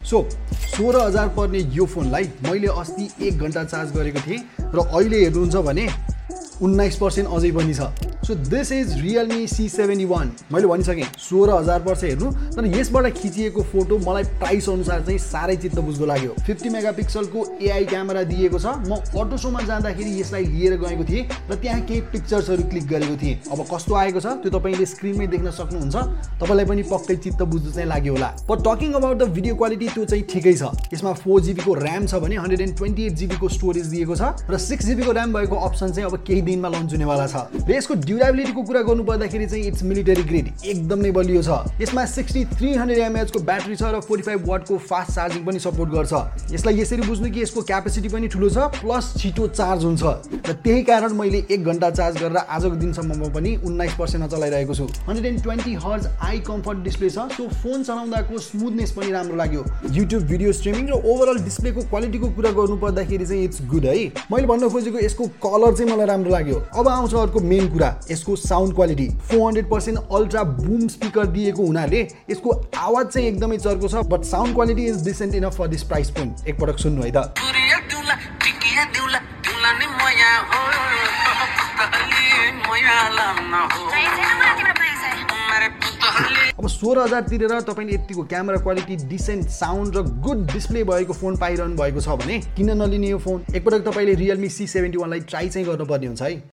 So 16,000 पर्ने यो फोनलाई मैले अस्ति 1 घण्टा चार्ज गरेको थिएँ र अहिले हेर्नुहुन्छ भने 19% अझै पनि छ। So this is Realme C71। मैले भनिसकेँ 16,000 पर्छ हेर्नु, तर यसबाट खिचिएको फोटो मलाई प्राइस अनुसार चाहिँ साह्रै चित्त बुझ्दो लाग्यो। 50 मेगापिक्सलको AI क्यामेरा दिएको छ। म अटो सोमा जाँदाखेरि यसलाई लिएर गएको थिएँ र त्यहाँ केही पिक्चर्सहरू क्लिक गरेको थिएँ। अब कस्तो आएको छ त्यो तपाईँले स्क्रिनमै देख्न सक्नुहुन्छ। तपाईँलाई पनि पक्कै चित्त बुझ्दो चाहिँ लाग्यो होला। But talking about the video quality त्यो चाहिँ ठिकै छ। यसमा 4GB को ऱ्याम छ भने 128GB को स्टोरेज दिएको छ र 6GB को ऱ्याम भएको अप्सन चाहिँ अब केही दिनमा लन्च हुनेवाला छ। र यसको ड्युरेबिलिटीको कुरा गर्नु पर्दाखेरि चाहिँ इट्स मिलिटरी ग्रेड, एकदम नै बलियो छ। यसमा 6300 mAh को ब्याट्री छ र 45 वाट को फास्ट चार्जिङ पनि सपोर्ट गर्छ। यसलाई यसरी बुझ्नु कि यसको क्यापेसिटी पनि ठुलो छ प्लस छिटो चार्ज हुन्छ र त्यही कारण मैले 1 घण्टा चार्ज गरेर आजको दिनसम्ममा पनि 19% चलाइरहेको छु। 120Hz आई कम्फर्ट डिस्प्ले छ। सो फोन चलाउँदाको स्मुथनेस पनि राम्रो लाग्यो। युट्युब भिडियो स्ट्रिमिङ र ओभरअल डिस्प्लेको क्वालिटीको कुरा गर्नु पर्दाखेरि चाहिँ इट्स गुड है। मैले भन्न खोजेको यसको कलर चाहिँ मलाई राम्रो लाग्यो। अब आउँछ अर्को मेन कुरा, यसको sound quality. 400% ultra boom speaker दिएको हुनाले यसको आवाज चाहिँ एकदमै चर्को छ, but sound quality is decent enough for this price point. एकपटक सुन्नु है त। अब 16,000 तिरेर तपाईले यतिको क्यामेरा क्वालिटी, डिसेन्ट साउन्ड र गुड डिस्प्ले भएको फोन पाइरहनु भएको छ भने किन नलिने यो फोन। एकपटक तपाईले Realme C71 लाई ट्राई चाहिँ गर्नुपर्ने हुन्छ है।